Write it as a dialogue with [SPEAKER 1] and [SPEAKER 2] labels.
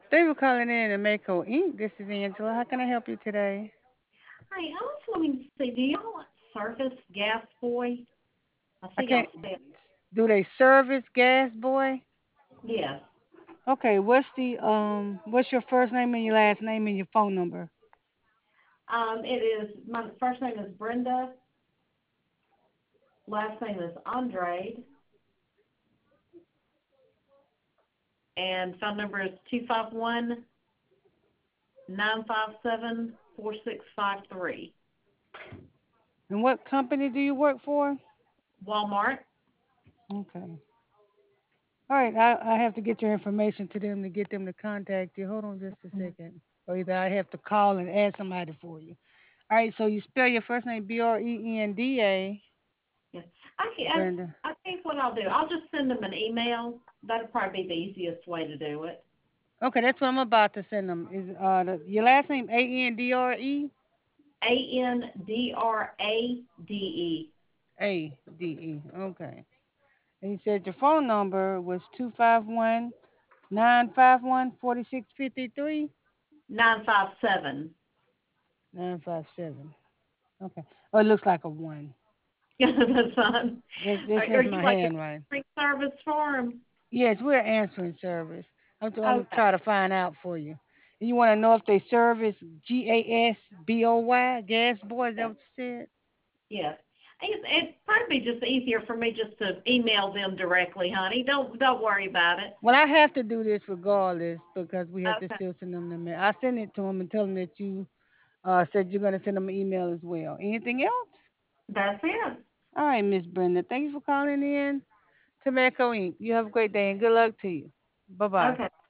[SPEAKER 1] Thank you for calling in to Mako Inc. This is Angela. How can I help you today?
[SPEAKER 2] Hi, I was wanting to see, do y'all service Gas Boy? I
[SPEAKER 1] I
[SPEAKER 2] see
[SPEAKER 1] can't.
[SPEAKER 2] y'all said
[SPEAKER 1] Do they service Gas Boy?
[SPEAKER 2] yes.
[SPEAKER 1] Okay. What's your first name and your last name and your phone number?
[SPEAKER 2] It is my first name is Brenda, last name is Andre, and phone number is 251-957-4653.
[SPEAKER 1] And what company do you work for?
[SPEAKER 2] Walmart.
[SPEAKER 1] Okay. All right. I have to get your information to them to get them to contact you. Hold on just a
[SPEAKER 2] Mhm.
[SPEAKER 1] second. Or either I have to call and ask somebody for you. All right. So you spell your first name Brenda.
[SPEAKER 2] Yes. I think what I'll do, I'll just send them an email. That'll probably be the easiest way to do it.
[SPEAKER 1] Okay, that's what I'm about to send them. Is your last name Andre?
[SPEAKER 2] Andrade.
[SPEAKER 1] ADE. Okay. And you said your phone number was 251-951-4653.
[SPEAKER 2] 957.
[SPEAKER 1] 957. Okay. Oh, it looks like a one.
[SPEAKER 2] That's fine.
[SPEAKER 1] This
[SPEAKER 2] Are
[SPEAKER 1] is
[SPEAKER 2] you
[SPEAKER 1] my
[SPEAKER 2] like a
[SPEAKER 1] handwriting.
[SPEAKER 2] free service for them?
[SPEAKER 1] Yes, we're answering service. I'm gonna
[SPEAKER 2] Okay.
[SPEAKER 1] try to find out for you. And you want to know if they service GASBOY, Gas Boy? Is that
[SPEAKER 2] Yes.
[SPEAKER 1] what you said?
[SPEAKER 2] Yes. It'd probably be just easier for me just to email them directly, honey. Don't worry about it.
[SPEAKER 1] Well, I have to do this regardless because we have to
[SPEAKER 2] Okay.
[SPEAKER 1] still send them the mail. I send it to them and tell them that you said you're going to send them an email as well. Anything else?
[SPEAKER 2] That's it.
[SPEAKER 1] All right, Miss Brenda. Thank you for calling in to Meco Inc. You have a great day and good luck to you. Bye bye.
[SPEAKER 2] Okay.